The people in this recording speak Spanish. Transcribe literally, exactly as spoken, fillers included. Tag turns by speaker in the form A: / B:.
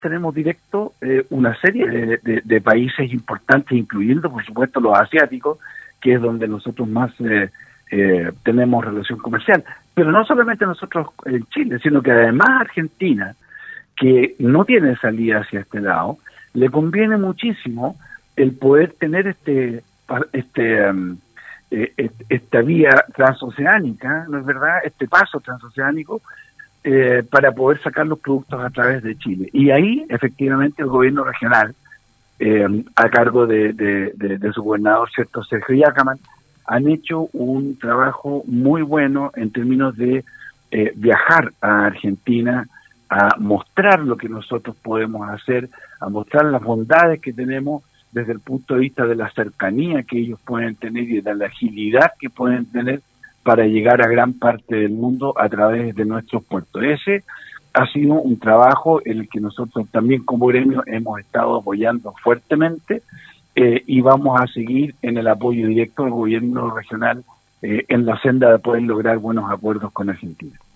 A: tenemos directo eh, una serie de, de, de países importantes, incluyendo, por supuesto, los asiáticos, que es donde nosotros más eh, eh, tenemos relación comercial. Pero no solamente nosotros en Chile, sino que además Argentina, que no tiene salida hacia este lado, le conviene muchísimo el poder tener este este um, eh, esta vía transoceánica, ¿no es verdad?, este paso transoceánico, eh, para poder sacar los productos a través de Chile. Y ahí, efectivamente, el gobierno regional, eh, a cargo de, de, de, de su gobernador, cierto Sergio Yacaman, han hecho un trabajo muy bueno en términos de eh, viajar a Argentina, a mostrar lo que nosotros podemos hacer, a mostrar las bondades que tenemos desde el punto de vista de la cercanía que ellos pueden tener y de la agilidad que pueden tener para llegar a gran parte del mundo a través de nuestros puertos. Ese ha sido un trabajo en el que nosotros también como gremio hemos estado apoyando fuertemente, eh, y vamos a seguir en el apoyo directo del gobierno regional eh, en la senda de poder lograr buenos acuerdos con Argentina.